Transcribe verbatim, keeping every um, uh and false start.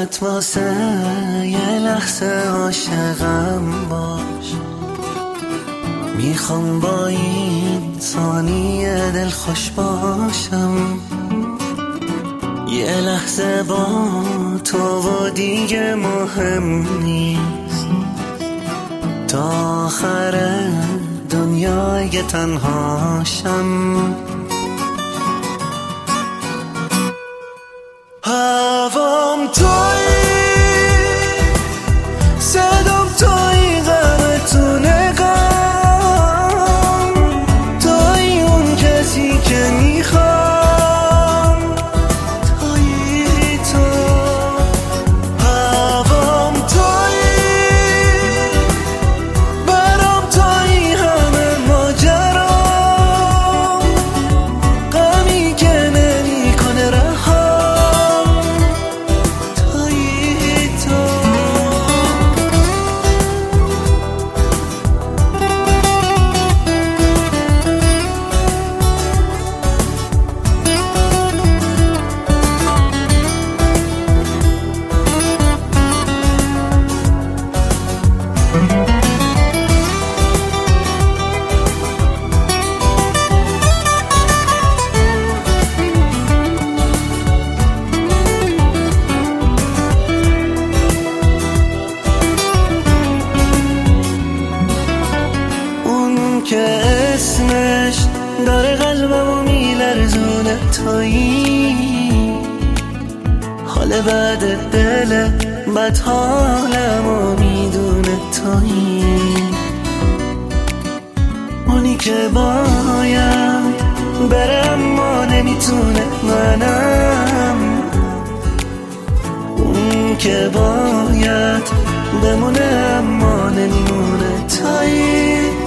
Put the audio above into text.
فقط واسه یه لحظه عاشقم باش. میخوام با این ثانیه دل خوش باشم، یه لحظه با تو و دیگه مهم نیست، تا آخر دنیا اگه تنهاشم. هوام توی، صدام توی، غم تو نگام، توی اون کسی که میخوام، توی تو. هوام توی، برام توی همه ماجرام، غمی که نمیکنه رها. که اسمش داره قلبمو میلرزونه، تویی حال بعد دل بد حالمو میدونه، تویی اونی که باید بره اما نمیتونه، منم اون که باید بمونه اما نمیمونه، تویی